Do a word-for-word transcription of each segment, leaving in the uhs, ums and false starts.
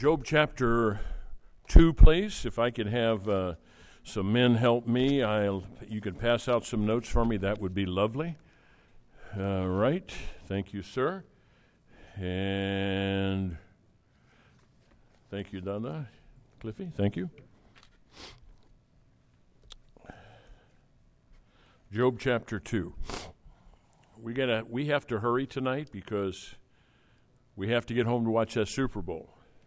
Job chapter two, please. If I could have uh, some men help me, I'll. You could pass out some notes for me. That would be lovely. All right. Thank you, sir. And thank you, Donna. Cliffy, thank you. Job chapter two. We gotta. We have to hurry tonight because we have to get home to watch that Super Bowl.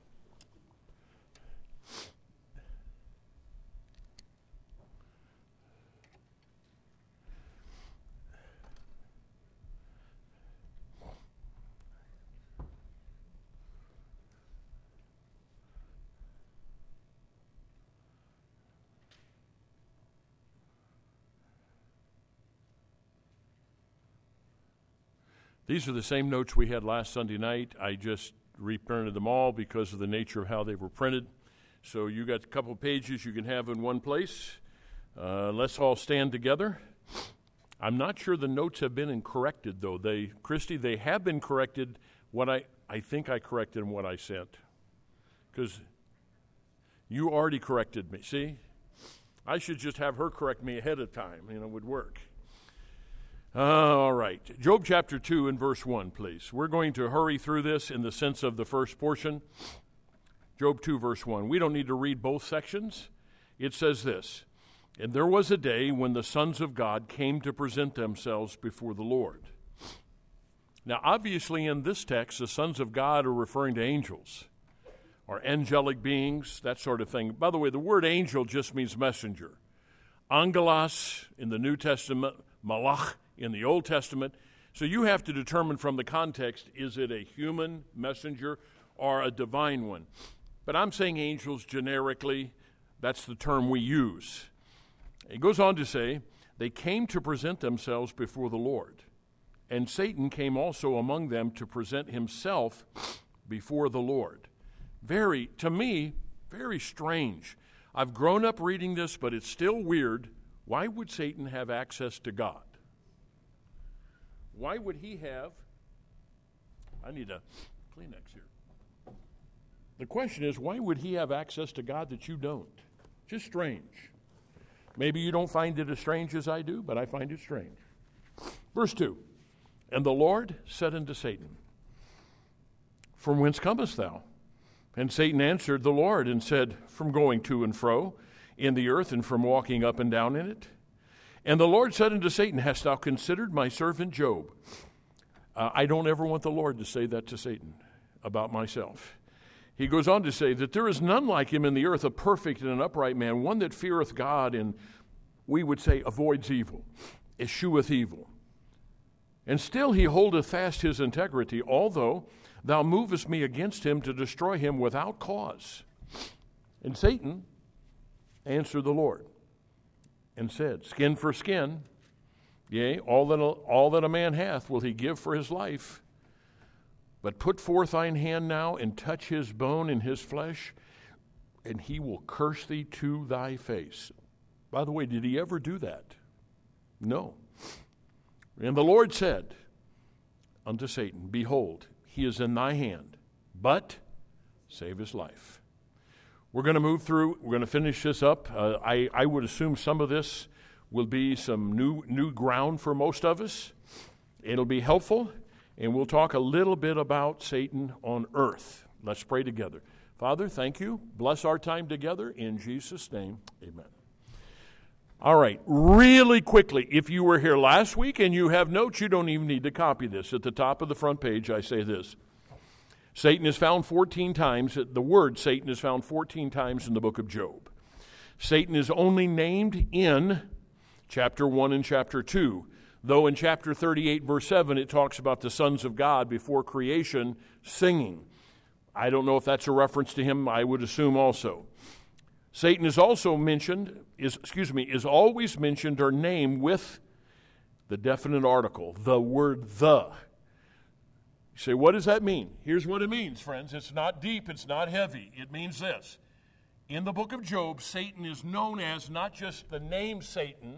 These are the same notes we had last Sunday night. I just reprinted them all because of the nature of how they were printed. So you got a couple of pages you can have in one place. Uh, let's all stand together. I'm not sure the notes have been corrected, though. They, Christy, they have been corrected. What I, I think I corrected in what I sent. Because you already corrected me. See? I should just have her correct me ahead of time. You know, it would work. Uh, all right. Job chapter two and verse one, please. We're going to hurry through this in the sense of the first portion. Job two, verse one. We don't need to read both sections. It says this, "And there was a day when the sons of God came to present themselves before the Lord." Now, obviously in this text, the sons of God are referring to angels or angelic beings, that sort of thing. By the way, the word angel just means messenger. Angelos in the New Testament, malach in the Old Testament. So you have to determine from the context, is it a human messenger or a divine one? But I'm saying angels generically. That's the term we use. It goes on to say, they came to present themselves before the Lord. And Satan came also among them to present himself before the Lord. Very, to me, very strange. I've grown up reading this, but it's still weird. Why would Satan have access to God? Why would he have, I need a Kleenex here. The question is, why would he have access to God that you don't? Just strange. Maybe you don't find it as strange as I do, but I find it strange. Verse two, "And the Lord said unto Satan, From whence comest thou? And Satan answered the Lord and said, From going to and fro in the earth and from walking up and down in it. And the Lord said unto Satan, Hast thou considered my servant Job?" Uh, I don't ever want the Lord to say that to Satan about myself. He goes on to say that there is none like him in the earth, a perfect and an upright man, one that feareth God and, we would say, avoids evil, escheweth evil. And still he holdeth fast his integrity, although thou movest me against him to destroy him without cause. And Satan answered the Lord and said, Skin for skin, yea, all that, a, all that a man hath will he give for his life. But put forth thine hand now and touch his bone and his flesh, and he will curse thee to thy face. By the way, did he ever do that? No. And the Lord said unto Satan, Behold, he is in thy hand, but save his life. We're going to move through. We're going to finish this up. Uh, I, I would assume some of this will be some new new ground for most of us. It'll be helpful, and we'll talk a little bit about Satan on earth. Let's pray together. Father, thank you. Bless our time together. In Jesus' name, amen. All right, really quickly, if you were here last week and you have notes, you don't even need to copy this. At the top of the front page, I say this. Satan is found fourteen times, the word Satan is found fourteen times in the book of Job. Satan is only named in chapter one and chapter two, though in chapter thirty-eight, verse seven, it talks about the sons of God before creation singing. I don't know if that's a reference to him. I would assume also. Satan is also mentioned, is excuse me, is always mentioned or named with the definite article, the word the. You say, what does that mean? Here's what it means, friends. It's not deep, it's not heavy. It means this. In the book of Job, Satan is known as not just the name Satan,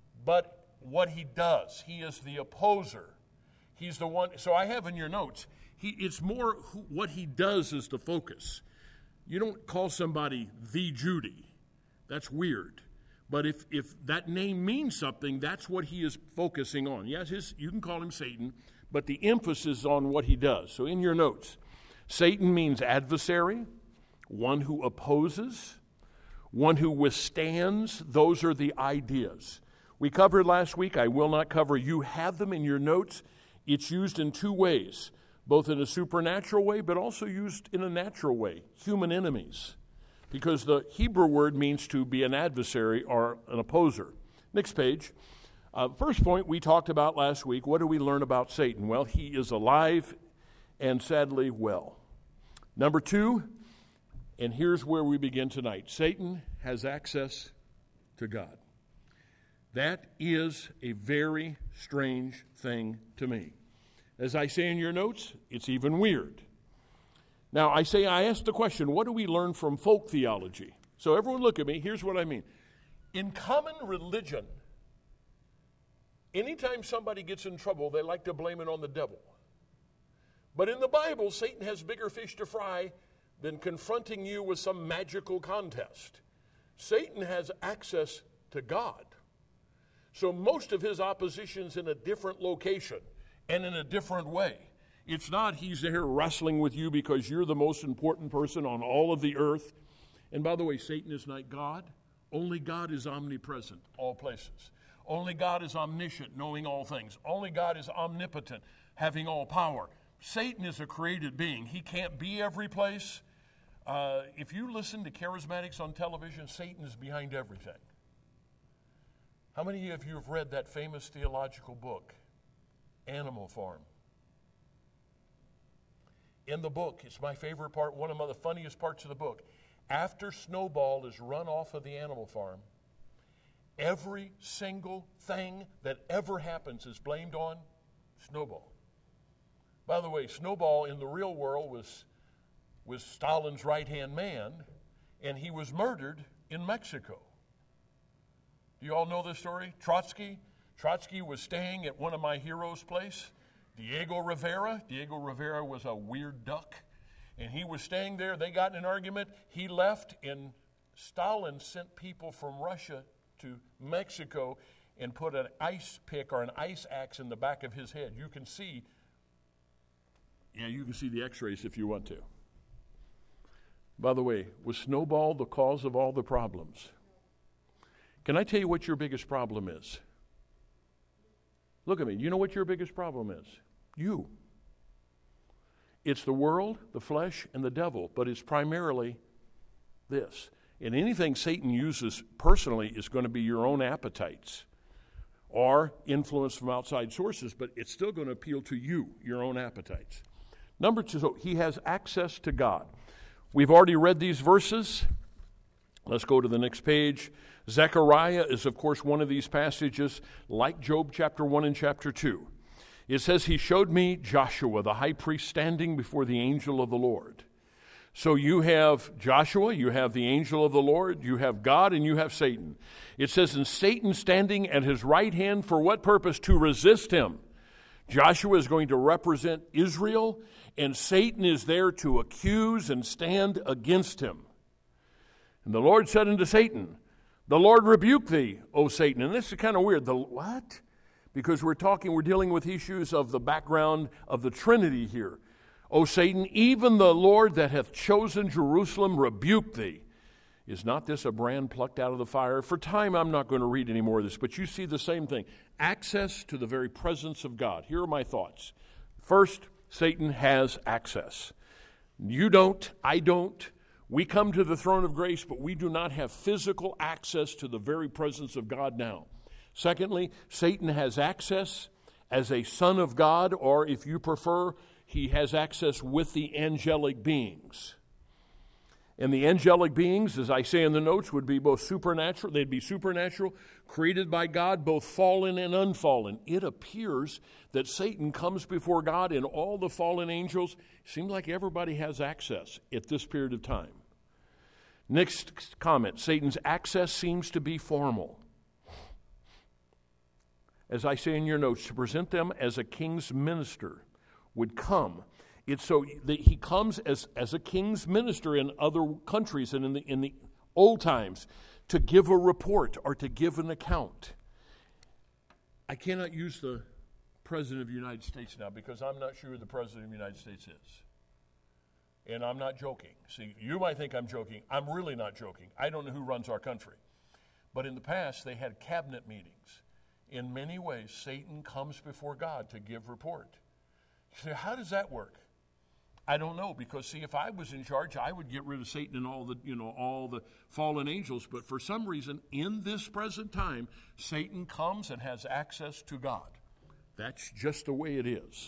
but what he does. He is the opposer. He's the one. So I have in your notes, he, it's more who, what he does is the focus. You don't call somebody the Judy. That's weird. But if, if that name means something, that's what he is focusing on. Yes, his, you can call him Satan, but the emphasis is on what he does. So in your notes, Satan means adversary, one who opposes, one who withstands. Those are the ideas. We covered last week. I will not cover. You have them in your notes. It's used in two ways, both in a supernatural way, but also used in a natural way, human enemies. Because the Hebrew word means to be an adversary or an opposer. Next page. Uh, first point we talked about last week. What do we learn about Satan? Well, he is alive and sadly well. Number two, and here's where we begin tonight. Satan has access to God. That is a very strange thing to me. As I say in your notes, it's even weird. Now, I say, I ask the question, what do we learn from folk theology? So everyone look at me. Here's what I mean. In common religion, anytime somebody gets in trouble, they like to blame it on the devil. But in the Bible, Satan has bigger fish to fry than confronting you with some magical contest. Satan has access to God. So most of his opposition's in a different location and in a different way. It's not he's there wrestling with you because you're the most important person on all of the earth. And by the way, Satan is not God. Only God is omnipresent, all places. Only God is omniscient, knowing all things. Only God is omnipotent, having all power. Satan is a created being. He can't be every place. Uh, if you listen to charismatics on television, Satan is behind everything. How many of you have read that famous theological book, Animal Farm? In the book, it's my favorite part, one of the funniest parts of the book. After Snowball is run off of the animal farm, every single thing that ever happens is blamed on Snowball. By the way, Snowball in the real world was, was Stalin's right-hand man, and he was murdered in Mexico. Do you all know this story? Trotsky? Trotsky was staying at one of my heroes' place. Diego Rivera. Diego Rivera was a weird duck, and he was staying there. They got in an argument. He left, and Stalin sent people from Russia to Mexico and put an ice pick or an ice axe in the back of his head. You can see, yeah, you can see the x-rays if you want to. By the way, was Snowball the cause of all the problems? Can I tell you what your biggest problem is? Look at me. You know what your biggest problem is? You. It's the world, the flesh, and the devil, but it's primarily this. And anything Satan uses personally is going to be your own appetites or influence from outside sources, but it's still going to appeal to you, your own appetites. Number two, so he has access to God. We've already read these verses. Let's go to the next page. Zechariah is, of course, one of these passages, like Job chapter one and chapter two. It says, he showed me Joshua, the high priest, standing before the angel of the Lord. So you have Joshua, you have the angel of the Lord, you have God, and you have Satan. It says, and Satan standing at his right hand for what purpose? To resist him. Joshua is going to represent Israel, and Satan is there to accuse and stand against him. And the Lord said unto Satan, the Lord rebuke thee, O Satan. And this is kind of weird. The what? Because we're talking, we're dealing with issues of the background of the Trinity here. O Satan, even the Lord that hath chosen Jerusalem rebuke thee. Is not this a brand plucked out of the fire? For time, I'm not going to read any more of this, but you see the same thing. Access to the very presence of God. Here are my thoughts. First, Satan has access. You don't, I don't. We come to the throne of grace, but we do not have physical access to the very presence of God now. Secondly, Satan has access as a son of God, or if you prefer, he has access with the angelic beings. And the angelic beings, as I say in the notes, would be both supernatural, they'd be supernatural, created by God, both fallen and unfallen. It appears that Satan comes before God and all the fallen angels. Seems like everybody has access at this period of time. Next comment, Satan's access seems to be formal. As I say in your notes, to present them as a king's minister would come It's so that he comes as, as a king's minister in other countries and in the, in the old times to give a report or to give an account. I cannot use the President of the United States now because I'm not sure who the President of the United States is. And I'm not joking. See, you might think I'm joking. I'm really not joking. I don't know who runs our country. But in the past, they had cabinet meetings. In many ways, Satan comes before God to give report. You say, how does that work? I don't know, because see, if I was in charge, I would get rid of Satan and all the, you know, all the fallen angels. But for some reason, in this present time, Satan comes and has access to God. That's just the way it is.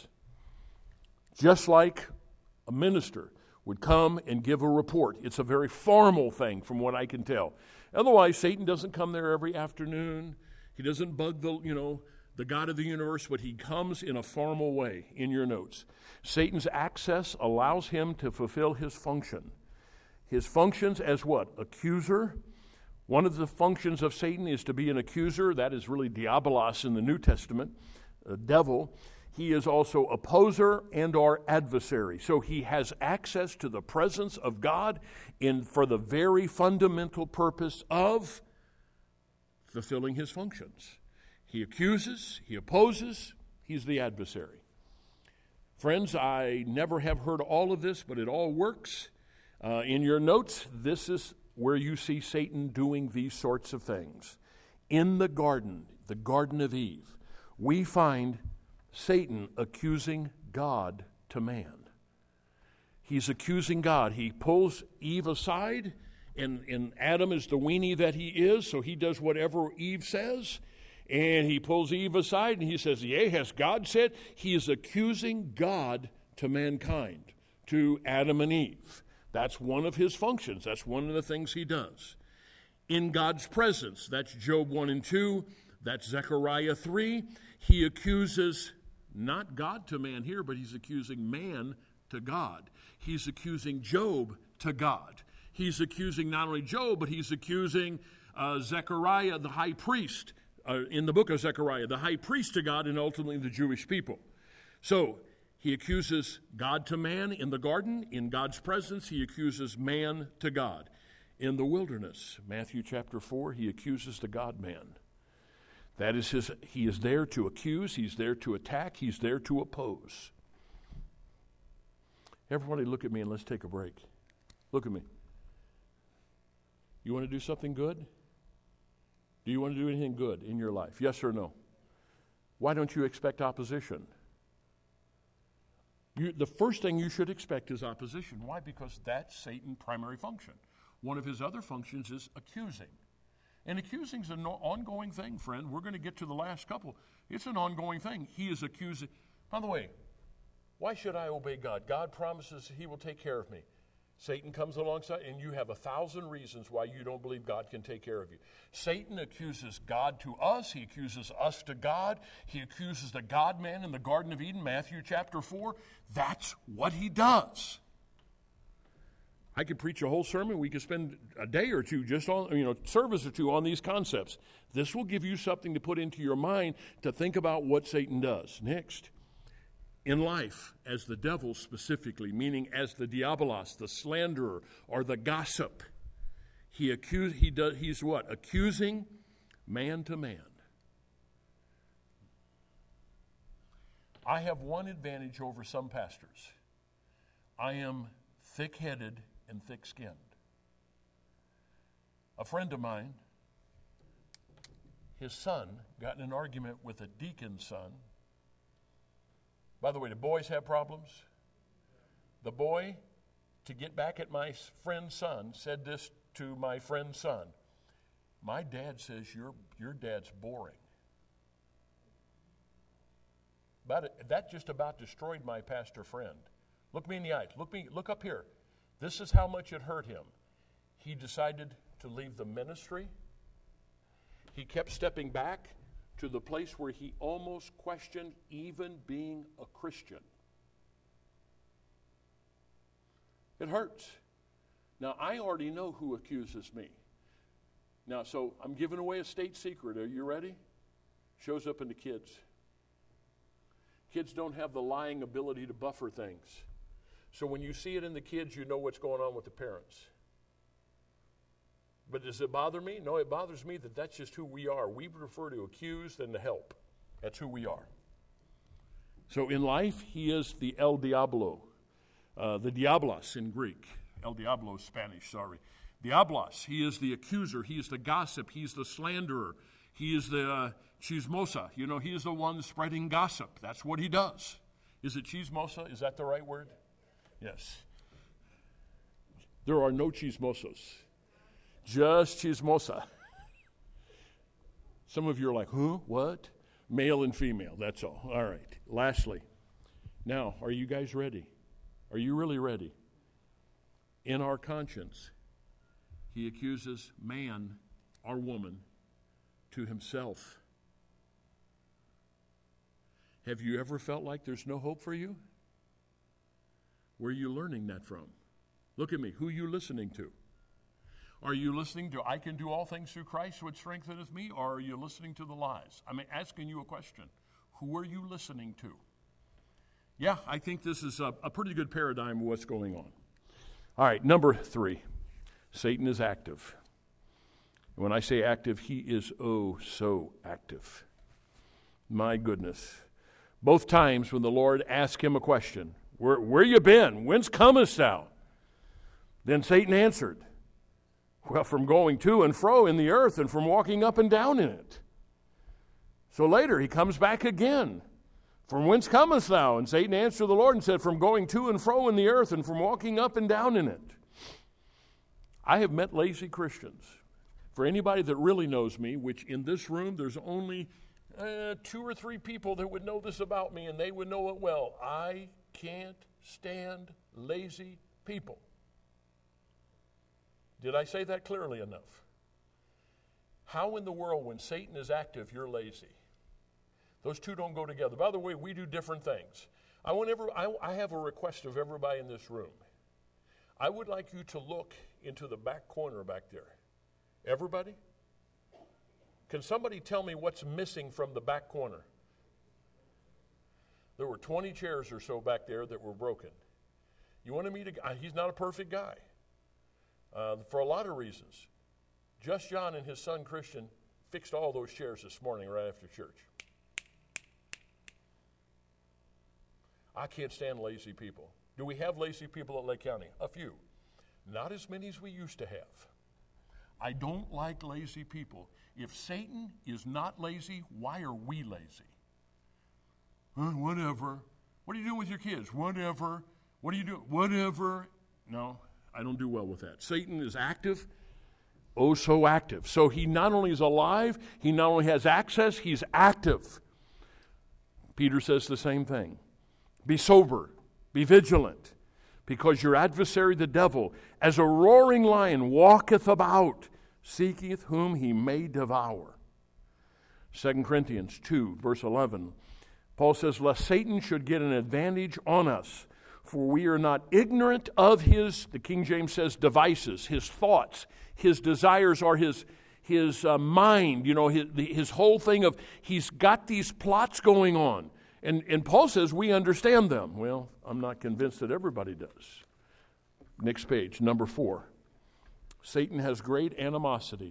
Just like a minister would come and give a report. It's a very formal thing from what I can tell. Otherwise, Satan doesn't come there every afternoon. He doesn't bug the, you know, the God of the universe, but he comes in a formal way in your notes. Satan's access allows him to fulfill his function. His functions as what? Accuser. One of the functions of Satan is to be an accuser. That is really diabolos in the New Testament, a devil. He is also opposer and or adversary. So he has access to the presence of God in for the very fundamental purpose of fulfilling his functions. He accuses, he opposes, he's the adversary. Friends, I never have heard all of this, but it all works. Uh, in your notes, this is where you see Satan doing these sorts of things. In the garden, the Garden of Eve, we find Satan accusing God to man. He's accusing God. He pulls Eve aside, and, and Adam is the weenie that he is, so he does whatever Eve says. And he pulls Eve aside, and he says, yea, has God said? He is accusing God to mankind, to Adam and Eve. That's one of his functions. That's one of the things he does. In God's presence, that's Job one and two, that's Zechariah three, he accuses not God to man here, but he's accusing man to God. He's accusing Job to God. He's accusing not only Job, but he's accusing uh, Zechariah, the high priest, uh, in the book of Zechariah, the high priest to God and ultimately the Jewish people. So he accuses God to man in the garden. In God's presence, he accuses man to God. In the wilderness, Matthew chapter four, he accuses the God-man. That is his, he is there to accuse, he's there to attack, he's there to oppose. Everybody look at me and let's take a break. Look at me. You want to do something good? Do you want to do anything good in your life? Yes or no? Why don't you expect opposition? You, the first thing you should expect is opposition. Why? Because that's Satan's primary function. One of his other functions is accusing. And accusing is an ongoing thing, friend. We're going to get to the last couple. It's an ongoing thing. He is accusing. By the way, why should I obey God? God promises he will take care of me. Satan comes alongside, and you have a thousand reasons why you don't believe God can take care of you. Satan accuses God to us. He accuses us to God. He accuses the God-man in the Garden of Eden, Matthew chapter four. That's what he does. I could preach a whole sermon. We could spend a day or two just on, you know, service or two on these concepts. This will give you something to put into your mind to think about what Satan does. Next, in life, as the devil specifically, meaning as the diabolos, the slanderer, or the gossip, he accuse, he does, he's what? Accusing man to man. I have one advantage over some pastors. I am thick-headed and thick-skinned. A friend of mine, his son got in an argument with a deacon's son. By the way, do boys have problems? The boy, to get back at my friend's son, said this to my friend's son. My dad says your, your dad's boring. About it, that just about destroyed my pastor friend. Look me in the eyes. Look me. Look up here. This is how much it hurt him. He decided to leave the ministry. He kept stepping back to the place where he almost questioned even being a Christian. It hurts. Now, I already know who accuses me. Now, so I'm giving away a state secret. Are you ready? Shows up in the kids. Kids don't have the lying ability to buffer things. So when you see it in the kids, you know what's going on with the parents. But does it bother me? No, it bothers me that that's just who we are. We prefer to accuse than to help. That's who we are. So in life, he is the El Diablo, uh, the Diablos in Greek. El Diablo is Spanish, sorry. Diablos, he is the accuser. He is the gossip. He is the slanderer. He is the uh, chismosa. You know, he is the one spreading gossip. That's what he does. Is it chismosa? Is that the right word? Yes. There are no chismosos. Just chismosa. Some of you are like, huh? What? Male and female, that's all. All right. Lastly, now, are you guys ready? Are you really ready? In our conscience, he accuses man or woman to himself. Have you ever felt like there's no hope for you? Where are you learning that from? Look at me. Who are you listening to? Are you listening to, I can do all things through Christ which strengtheneth me, or are you listening to the lies? I'm asking you a question. Who are you listening to? Yeah, I think this is a, a pretty good paradigm of what's going on. All right, number three. Satan is active. When I say active, he is oh so active. My goodness. Both times when the Lord asked him a question, Where, where you been? Whence comest thou? Then Satan answered, well, from going to and fro in the earth and from walking up and down in it. So later he comes back again. From whence comest thou? And Satan answered the Lord and said, from going to and fro in the earth and from walking up and down in it. I have met lazy Christians. For anybody that really knows me, which in this room there's only uh, two or three people that would know this about me, and they would know it well. I can't stand lazy people. Did I say that clearly enough? How in the world, when Satan is active, you're lazy? Those two don't go together. By the way, we do different things. I, want every, I, I have a request of everybody in this room. I would like you to look into the back corner back there. Everybody? Can somebody tell me what's missing from the back corner? There were twenty chairs or so back there that were broken. You want to meet a guy? He's not a perfect guy. Uh, for a lot of reasons. Just John and his son Christian fixed all those chairs this morning right after church. I can't stand lazy people. Do we have lazy people at Lake County? A few. Not as many as we used to have. I don't like lazy people. If Satan is not lazy, why are we lazy? Uh, whatever. What are you doing with your kids? Whatever. What are you doing? Whatever. No. I don't do well with that. Satan is active, oh so active. So he not only is alive, he not only has access, he's active. Peter says the same thing. Be sober, be vigilant, because your adversary the devil, as a roaring lion, walketh about, seeketh whom he may devour. Second Corinthians two, verse eleven, Paul says, lest Satan should get an advantage on us, for we are not ignorant of his, the King James says, devices, his thoughts, his desires, or his, his uh, mind, you know, his, his whole thing of, he's got these plots going on. And, and Paul says we understand them. Well, I'm not convinced that everybody does. Next page, number four. Satan has great animosity.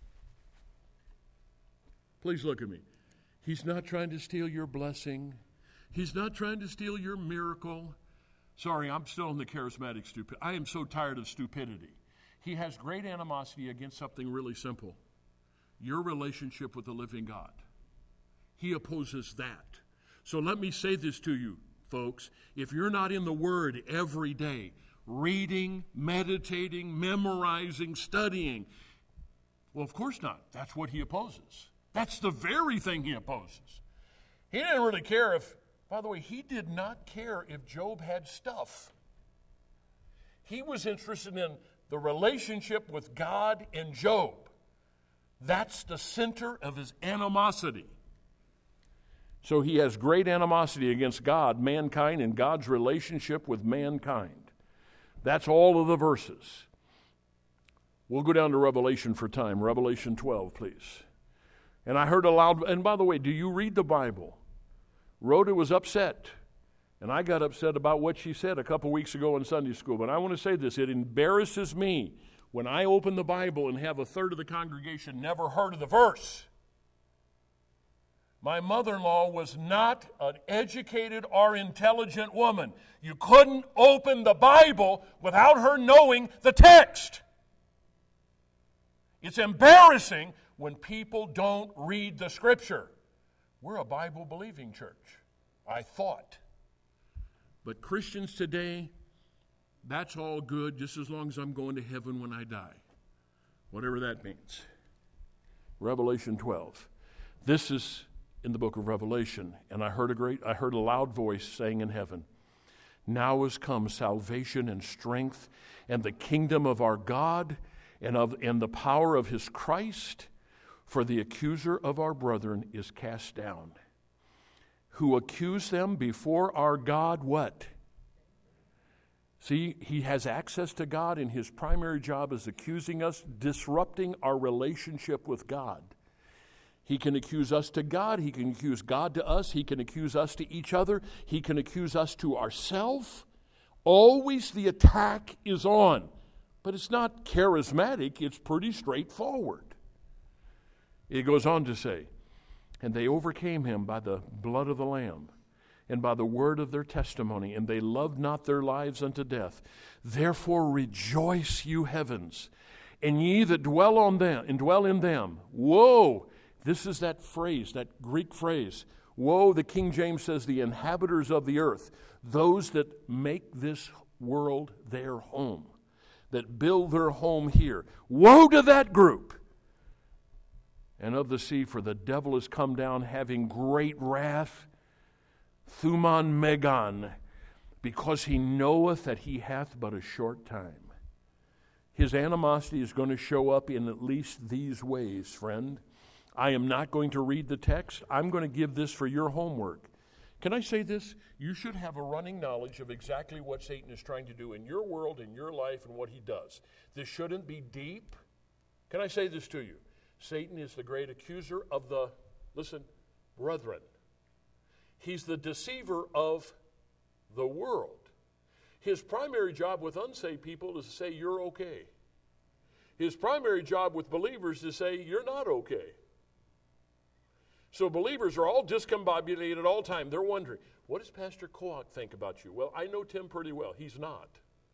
Please look at me. He's not trying to steal your blessing. He's not trying to steal your miracle. Sorry, I'm still in the charismatic stupidity. I am so tired of stupidity. He has great animosity against something really simple. Your relationship with the living God. He opposes that. So let me say this to you, folks. If you're not in the Word every day, reading, meditating, memorizing, studying, well, of course not. That's what he opposes. That's the very thing he opposes. He didn't really care if, by the way, he did not care if Job had stuff. He was interested in the relationship with God and Job. That's the center of his animosity. So he has great animosity against God, mankind, and God's relationship with mankind. That's all of the verses. We'll go down to Revelation for time. Revelation twelve, please. And I heard a loud, and by the way, do you read the Bible? Rhoda was upset And I got upset about what she said a couple weeks ago in Sunday school. But I want to say this. It embarrasses me when I open the Bible and have a third of the congregation never heard of the verse. My mother-in-law was not an educated or intelligent woman. You couldn't open the Bible without her knowing the text. It's embarrassing when people don't read the Scripture. We're a Bible-believing church, I thought. But Christians today, that's all good just as long as I'm going to heaven when I die. Whatever that means. Revelation twelve. This is in the book of Revelation, and I heard a great, I heard a loud voice saying in heaven, now has come salvation and strength and the kingdom of our God and of and the power of his Christ, for the accuser of our brethren is cast down, who accuse them before our God what? See, he has access to God, and his primary job is accusing us, disrupting our relationship with God. He can accuse us to God. He can accuse God to us. He can accuse us to each other. He can accuse us to ourselves. Always the attack is on. But it's not charismatic. It's pretty straightforward. It goes on to say, and they overcame him by the blood of the Lamb and by the word of their testimony, and they loved not their lives unto death. Therefore rejoice, you heavens, and ye that dwell on them and dwell in them. Woe! This is that phrase, that Greek phrase. Woe, the King James says, the inhabitants of the earth, those that make this world their home, that build their home here. Woe to that group! And of the sea, for the devil is come down having great wrath, Thuman Megan, because he knoweth that he hath but a short time. His animosity is going to show up in at least these ways, friend. I am not going to read the text. I'm going to give this for your homework. Can I say this? You should have a running knowledge of exactly what Satan is trying to do in your world, in your life, and what he does. This shouldn't be deep. Can I say this to you? Satan is the great accuser of the, listen, brethren. He's the deceiver of the world. His primary job with unsaved people is to say you're okay. His primary job with believers is to say you're not okay. So believers are all discombobulated at all time. They're wondering, what does Pastor Coak think about you? Well, I know Tim pretty well. He's not.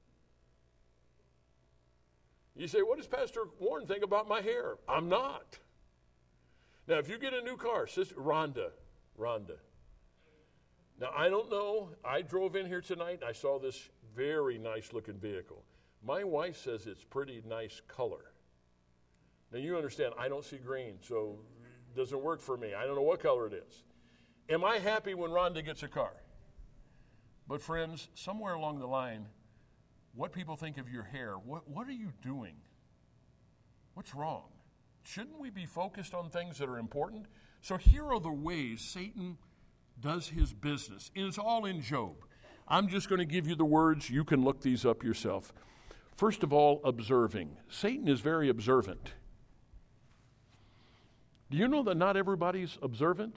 You say, what does Pastor Warren think about my hair? I'm not. Now, if you get a new car, Sister Rhonda, Rhonda. Now, I don't know. I drove in here tonight, and I saw this very nice-looking vehicle. My wife says it's pretty nice color. Now, you understand, I don't see green, so it doesn't work for me. I don't know what color it is. Am I happy when Rhonda gets a car? But, friends, somewhere along the line, what people think of your hair, what, what are you doing? What's wrong? Shouldn't we be focused on things that are important? So here are the ways Satan does his business. It's all in Job. I'm just going to give you the words. You can look these up yourself. First of all, observing. Satan is very observant. Do you know that not everybody's observant?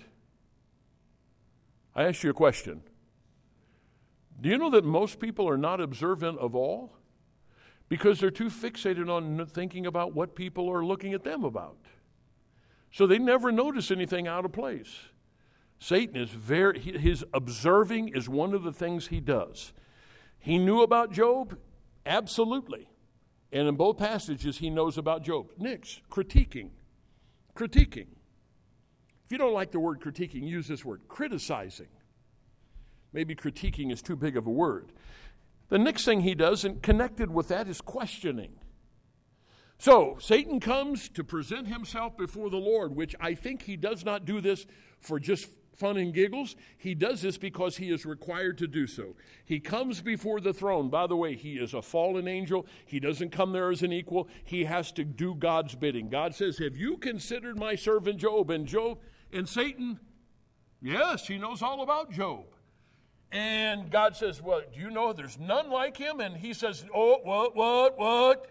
I asked you a question. Do you know that most people are not observant of all? Because they're too fixated on thinking about what people are looking at them about. So they never notice anything out of place. Satan is very, his observing is one of the things he does. He knew about Job? Absolutely. And in both passages, he knows about Job. Next, critiquing. Critiquing. If you don't like the word critiquing, use this word, criticizing. Maybe critiquing is too big of a word. The next thing he does, and connected with that, is questioning. So, Satan comes to present himself before the Lord, which I think he does not do this for just fun and giggles. He does this because he is required to do so. He comes before the throne. By the way, he is a fallen angel. He doesn't come there as an equal. He has to do God's bidding. God says, have you considered my servant Job? And Job and Satan, yes, he knows all about Job. And God says, well, do you know there's none like him? And he says, oh, what, what, what?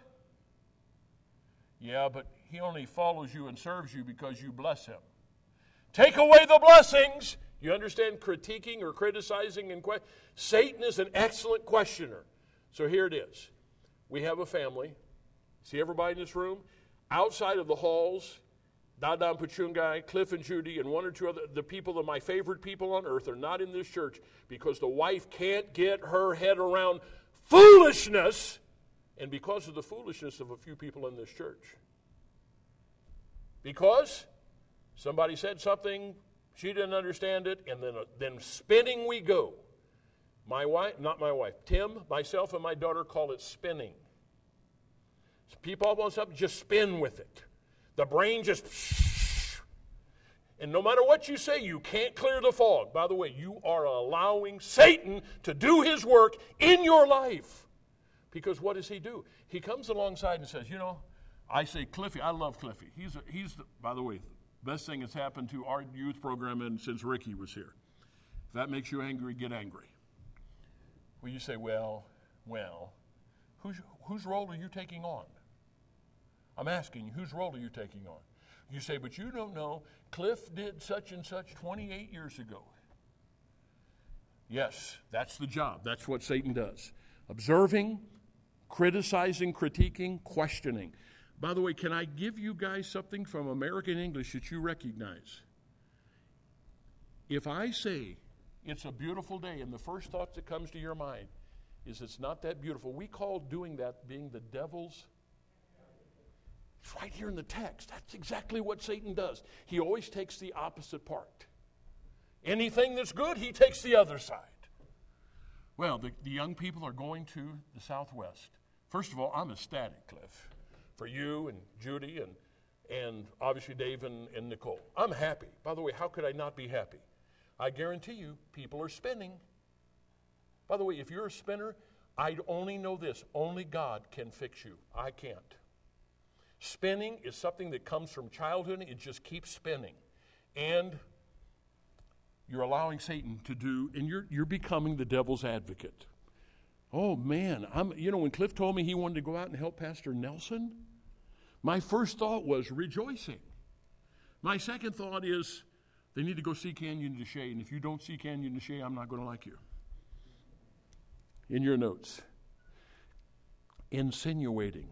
Yeah, but he only follows you and serves you because you bless him. Take away the blessings, You understand critiquing or criticizing? And que- Satan is an excellent questioner. So here it is. We have a family. See everybody in this room? Outside of the halls, Dadam Pachungai, Cliff and Judy, and one or two other, the people that are my favorite people on earth are not in this church because the wife can't get her head around foolishness and because of the foolishness of a few people in this church. Because somebody said something, she didn't understand it, and then, then spinning we go. My wife, not my wife, Tim, myself, and my daughter call it spinning. So people all want something, just spin with it. The brain just, and no matter what you say, you can't clear the fog. By the way, you are allowing Satan to do his work in your life. Because what does he do? He comes alongside and says, you know, I say, Cliffy, I love Cliffy. He's, a, he's the, by the way, best thing that's happened to our youth program and since Ricky was here. If that makes you angry, get angry. Well, you say, well, well, whose, whose role are you taking on? I'm asking you, whose role are you taking on? You say, but you don't know, Cliff did such and such twenty-eight years ago. Yes, that's the job. That's what Satan does. Observing, criticizing, critiquing, questioning. By the way, can I give you guys something from American English that you recognize? If I say it's a beautiful day and the first thought that comes to your mind is it's not that beautiful, we call doing that being the devil's. It's right here in the text. That's exactly what Satan does. He always takes the opposite part. Anything that's good, he takes the other side. Well, the, the young people are going to the Southwest. First of all, I'm ecstatic, Cliff, for you and Judy and, and obviously Dave and, and Nicole. I'm happy. By the way, how could I not be happy? I guarantee you, people are spinning. By the way, if you're a spinner, I only know this. Only God can fix you. I can't. Spinning is something that comes from childhood. It just keeps spinning. And you're allowing Satan to do, and you're you're becoming the devil's advocate. Oh, man. I'm. You know, when Cliff told me he wanted to go out and help Pastor Nelson, my first thought was rejoicing. My second thought is they need to go see Canyon de Chelly, and if you don't see Canyon de Chelly, I'm not going to like you. In your notes. Insinuating.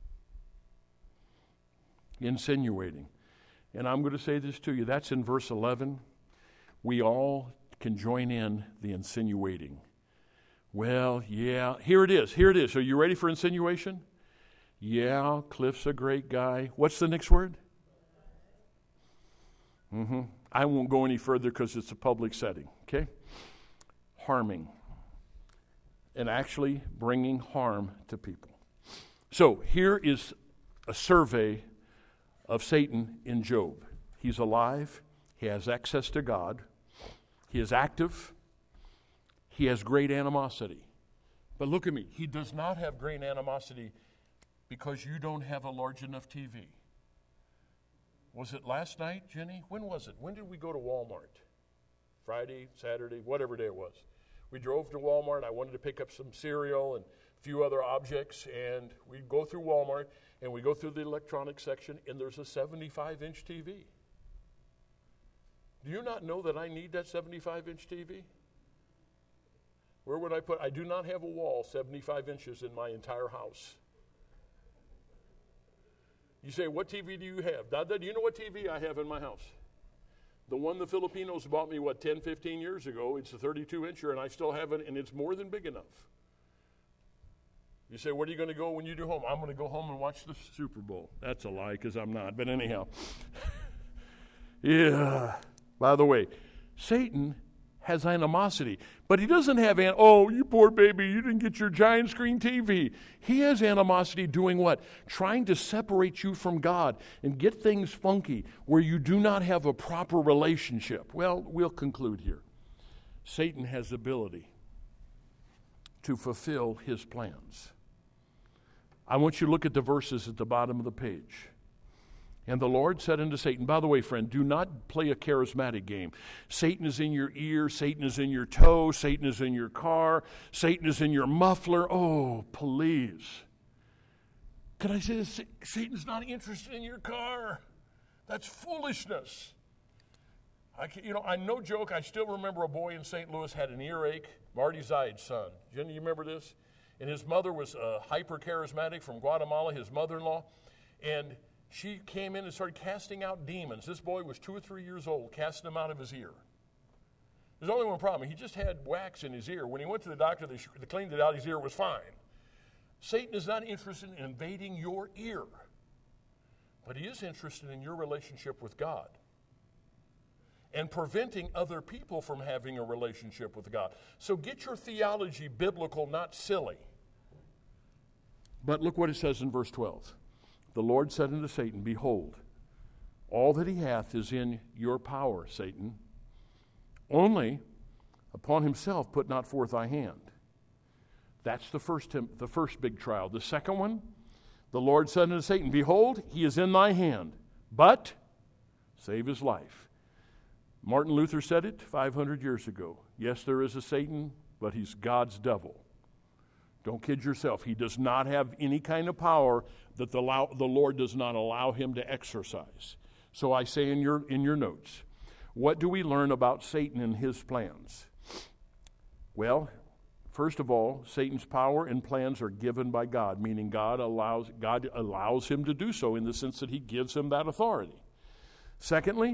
Insinuating. And I'm going to say this to you. That's in verse eleven. We all can join in the insinuating. Well, yeah, here it is. Here it is. Are you ready for insinuation? Yeah, Cliff's a great guy. What's the next word? Mm-hmm. I won't go any further because it's a public setting, okay? Harming. And actually bringing harm to people. So here is a survey of Satan in Job. He's alive. He has access to God. He is active. He has great animosity. But look at me. He does not have great animosity because you don't have a large enough T V. Was it last night, Jenny? When was it? When did we go to Walmart? Friday, Saturday, whatever day it was. We drove to Walmart. I wanted to pick up some cereal and a few other objects, and we go through Walmart, and we go through the electronics section, and there's a seventy-five inch T V. Do you not know that I need that seventy-five inch T V? Where would I put? I do not have a wall seventy-five inches in my entire house. You say, what T V do you have? Dada, do you know what T V I have in my house? The one the Filipinos bought me, what, ten, fifteen years ago. It's a thirty-two incher, and I still have it, and it's more than big enough. You say, where are you going to go when you do home? I'm going to go home and watch the Super Bowl. That's a lie, because I'm not. But anyhow. Yeah. By the way, Satan has animosity. But he doesn't have, an- oh, you poor baby, you didn't get your giant screen T V. He has animosity doing what? Trying to separate you from God and get things funky where you do not have a proper relationship. Well, we'll conclude here. Satan has the ability to fulfill his plans. I want you to look at the verses at the bottom of the page. And the Lord said unto Satan, by the way, friend, do not play a charismatic game. Satan is in your ear. Satan is in your toe. Satan is in your car. Satan is in your muffler. Oh, please. Can I say this? Satan's not interested in your car. That's foolishness. I can, you know, I no joke, I still remember a boy in Saint Louis had an earache, Marty Zaid's son. Jenny, you remember this? And his mother was uh, hyper-charismatic from Guatemala, his mother-in-law. And she came in and started casting out demons. This boy was two or three years old, casting them out of his ear. There's only one problem. He just had wax in his ear. When he went to the doctor, they, they cleaned it out. His ear was fine. Satan is not interested in invading your ear, but he is interested in your relationship with God and preventing other people from having a relationship with God. So get your theology biblical, not silly. But look what it says in verse twelve. The Lord said unto Satan, Behold, all that he hath is in your power, Satan. Only upon himself put not forth thy hand. That's the first, the first big trial. The second one, the Lord said unto Satan, Behold, he is in thy hand, but save his life. Martin Luther said it five hundred years ago. Yes, there is a Satan, but he's God's devil. Don't kid yourself. He does not have any kind of power that the, the Lord does not allow him to exercise. So I say in your, in your notes, what do we learn about Satan and his plans? Well, first of all, Satan's power and plans are given by God, meaning God allows, God allows him to do so in the sense that he gives him that authority. Secondly,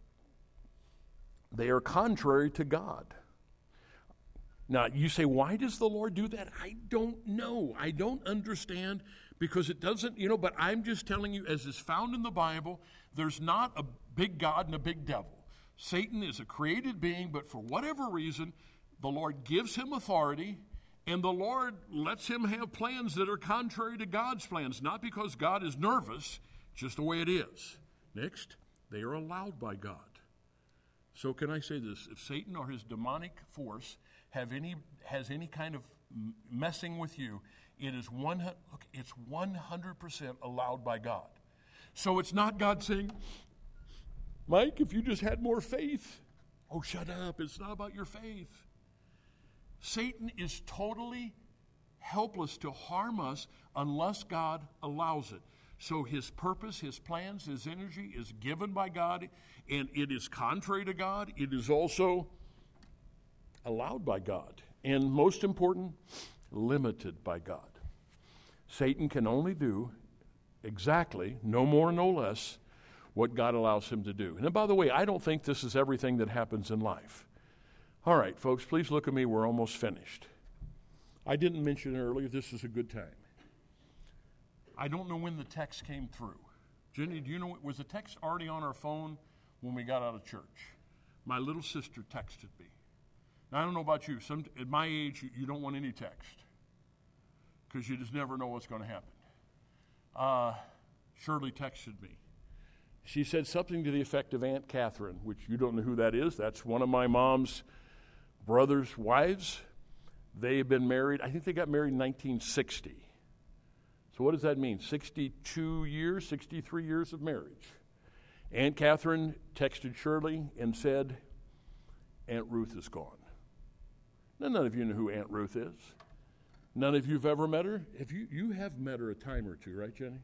they are contrary to God. Now, you say, why does the Lord do that? I don't know. I don't understand because it doesn't, you know, but I'm just telling you, as is found in the Bible, there's not a big God and a big devil. Satan is a created being, but for whatever reason, the Lord gives him authority, and the Lord lets him have plans that are contrary to God's plans, not because God is nervous, just the way it is. Next, they are allowed by God. So can I say this? If Satan or his demonic force have any has any kind of messing with you, it is one look, it's one hundred percent allowed by God. So it's not God saying, Mike, if you just had more faith. Oh, shut up. It's not about your faith. Satan is totally helpless to harm us unless God allows it. So his purpose, his plans, his energy is given by God, and it is contrary to God. It is also allowed by God. And most important, limited by God. Satan can only do exactly, no more, no less, what God allows him to do. And by the way, I don't think this is everything that happens in life. All right, folks, please look at me. We're almost finished. I didn't mention earlier, this is a good time. I don't know when the text came through. Jenny, do you know, was the text already on our phone when we got out of church? My little sister texted me. Now, I don't know about you. Some, at my age, you, you don't want any text because you just never know what's going to happen. Uh, Shirley texted me. She said something to the effect of Aunt Catherine, which you don't know who that is. That's one of my mom's brother's wives. They have been married, I think they got married in nineteen sixty. So what does that mean? sixty-two years, sixty-three years of marriage. Aunt Catherine texted Shirley and said, Aunt Ruth is gone. Now, none of you know who Aunt Ruth is. None of you have ever met her. Have you, you have met her a time or two, right, Jenny?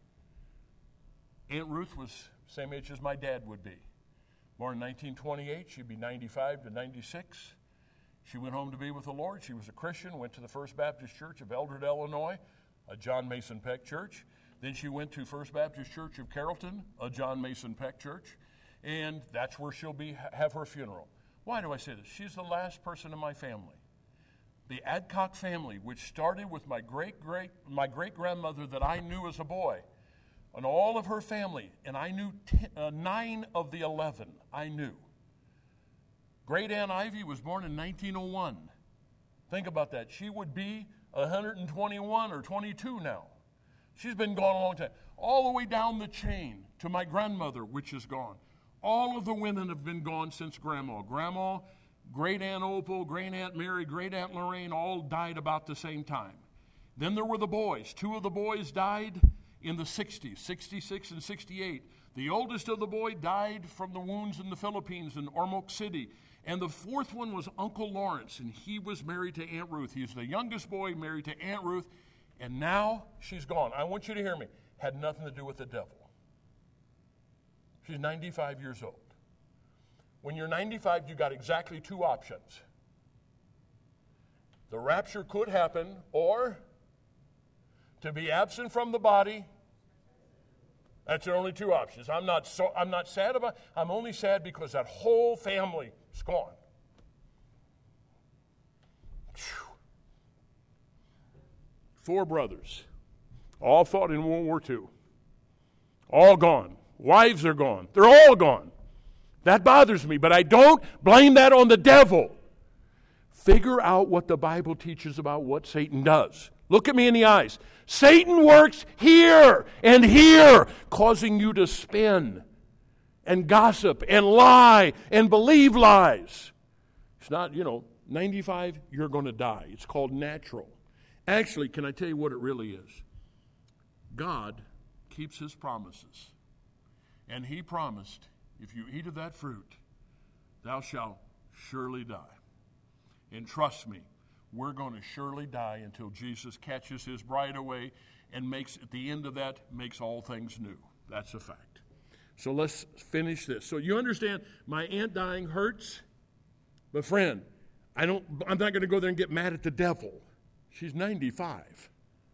Aunt Ruth was same age as my dad would be. Born in nineteen twenty-eight, she'd be ninety-five to ninety-six. She went home to be with the Lord. She was a Christian, went to the First Baptist Church of Eldred, Illinois, a John Mason Peck church. Then she went to First Baptist Church of Carrollton, a John Mason Peck church, and that's where she'll be have her funeral. Why do I say this? She's the last person in my family. The Adcock family, which started with my great-great my great-grandmother that I knew as a boy, and all of her family, and I knew ten, uh, nine of the eleven I knew. Great Aunt Ivy was born in nineteen oh one. Think about that. She would be one hundred twenty-one or twenty-two now. She's been gone a long time. All the way down the chain to my grandmother, which is gone. All of the women have been gone since Grandma. Grandma, Great Aunt Opal, Great Aunt Mary, Great Aunt Lorraine all died about the same time. Then there were the boys. Two of the boys died in the sixties, sixty-six and sixty-eight. The oldest of the boy died from the wounds in the Philippines in Ormoc City. And the fourth one was Uncle Lawrence, and he was married to Aunt Ruth. He was the youngest boy married to Aunt Ruth, and now she's gone. I want you to hear me. Had nothing to do with the devil. She's ninety-five years old. When you're ninety-five, you got exactly two options. The rapture could happen, or to be absent from the body. That's your only two options. I'm not so I'm not sad about it. I'm only sad because that whole family is gone. Whew. Four brothers, all fought in World War Two. All gone. Wives are gone. They're all gone. That bothers me, but I don't blame that on the devil. Figure out what the Bible teaches about what Satan does. Look at me in the eyes. Satan works here and here, causing you to spin and gossip and lie and believe lies. It's not, you know, ninety-five, you're going to die. It's called natural. Actually, can I tell you what it really is? God keeps his promises. And he promised, if you eat of that fruit, thou shalt surely die. And trust me, we're going to surely die until Jesus catches his bride away and makes, at the end of that, makes all things new. That's a fact. So let's finish this. So you understand, my aunt dying hurts, but friend, I don't, I'm not going to go there and get mad at the devil. She's ninety-five.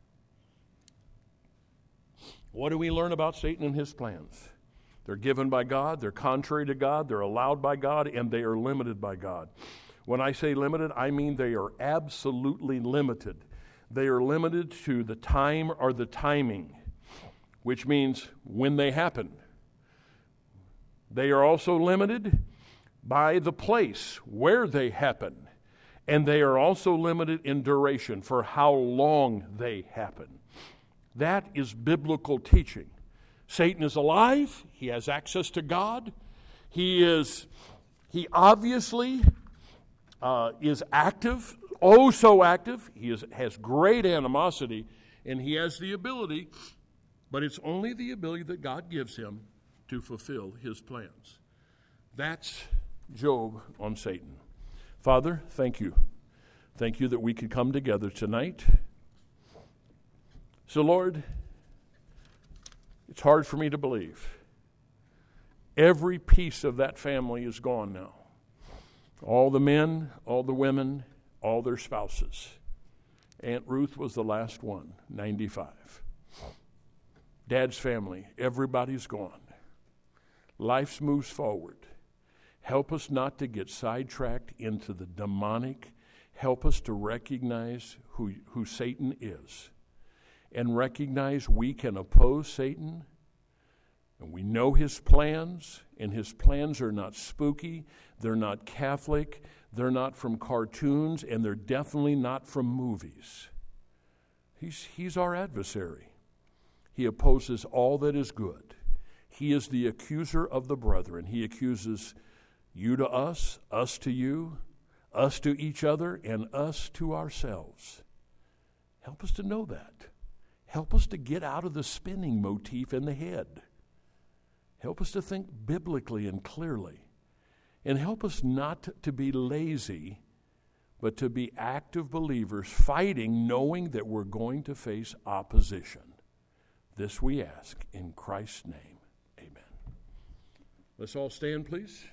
What do we learn about Satan and his plans? They're given by God, they're contrary to God, they're allowed by God, and they are limited by God. When I say limited, I mean they are absolutely limited. They are limited to the time or the timing, which means when they happen. They are also limited by the place where they happen. And they are also limited in duration for how long they happen. That is biblical teaching. Satan is alive. He has access to God. He is, he obviously uh, is active, oh so active. He is, has great animosity, and he has the ability, but it's only the ability that God gives him to fulfill his plans. That's Job on Satan. Father, thank you. Thank you that we could come together tonight. So, Lord, it's hard for me to believe. Every piece of that family is gone now. All the men, all the women, all their spouses. Aunt Ruth was the last one, ninety-five. Dad's family, everybody's gone. Life moves forward. Help us not to get sidetracked into the demonic. Help us to recognize who, who Satan is and recognize we can oppose Satan, and we know his plans, and his plans are not spooky, they're not Catholic, they're not from cartoons, and they're definitely not from movies. He's, he's our adversary. He opposes all that is good. He is the accuser of the brethren. He accuses you to us, us to you, us to each other, and us to ourselves. Help us to know that. Help us to get out of the spinning motif in the head. Help us to think biblically and clearly. And help us not to be lazy, but to be active believers, fighting, knowing that we're going to face opposition. This we ask in Christ's name. Amen. Let's all stand, please.